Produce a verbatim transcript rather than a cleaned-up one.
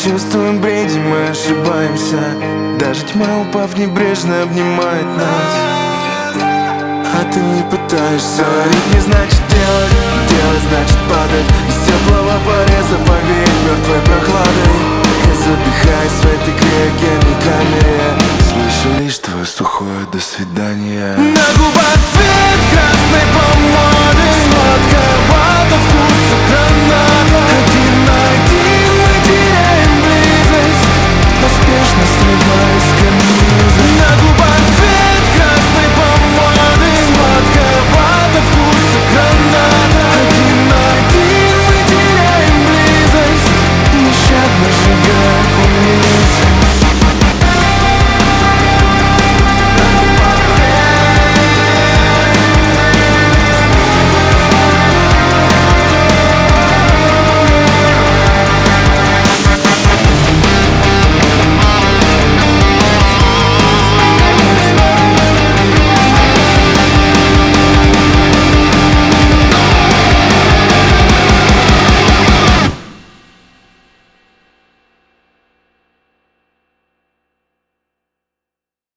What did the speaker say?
чувствуем, бредим, мы ошибаемся. Даже тьма, упав, небрежно обнимает нас. А ты не пытаешься. Говорить не значит делать, делать значит падать. Из теплого пореза повеять мертвой прохладой. Я задыхаюсь в этой криогенной камере. Слышу лишь твое сухое «до свидания». На губах цвет красной